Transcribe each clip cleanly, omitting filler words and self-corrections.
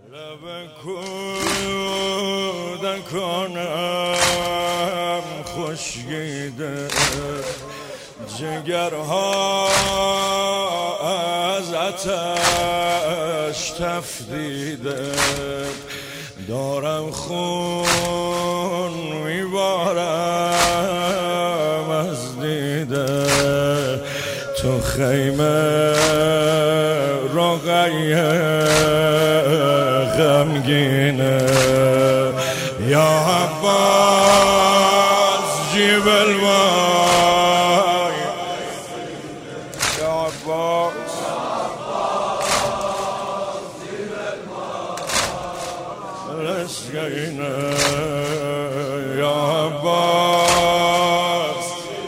لب کودکانم خشکیده، جگرها از آتش تفدیده، دارم خون میبارم از دیده، تو خیمه رقیه غمگینه، یا عباس جیب المای، یا عباس جیب المای لسگینه، یا عباس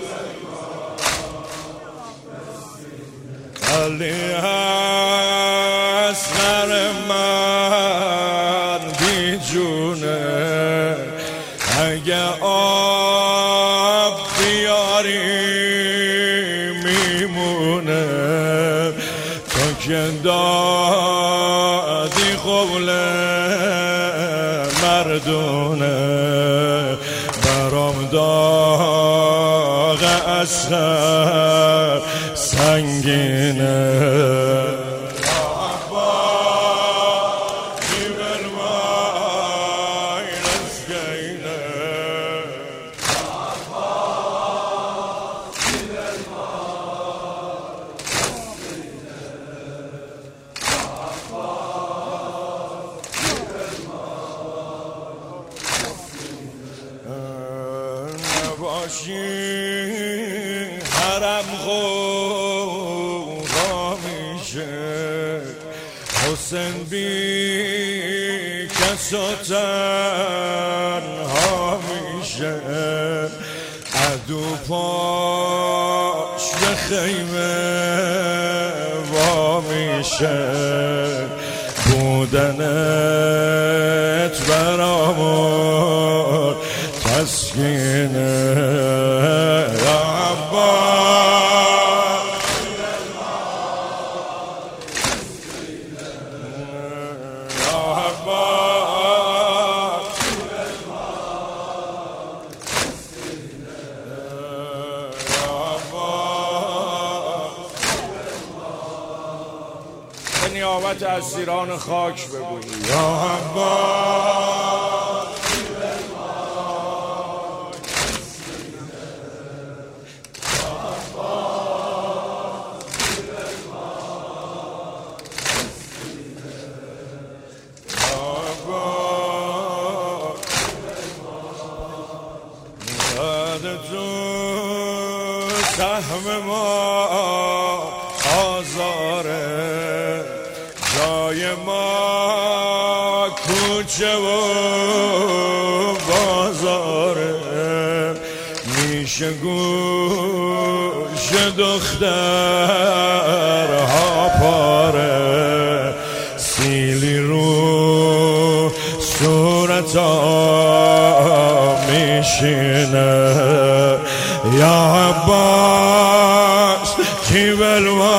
علی اصغر من بی جونه، اگه آب بیاری میمونه، تو که دادی قبل مردونه، برام داغ اصغر سنگینه، حرم غوغا میشه، حسین بی کس و تنها میشه، عدو پاش به خیمه وا میشه، بودنت برامون تسکینه، یا عباس یا عباس یا عباس، به نیابت اسیران خاک بگویی، یا عباس تو سهم ما آزاره، جای ما کوچه و بازاره، میشه گوش دخترها پاره، سیلی رو صورتا میشینه، یا عباس جیب المای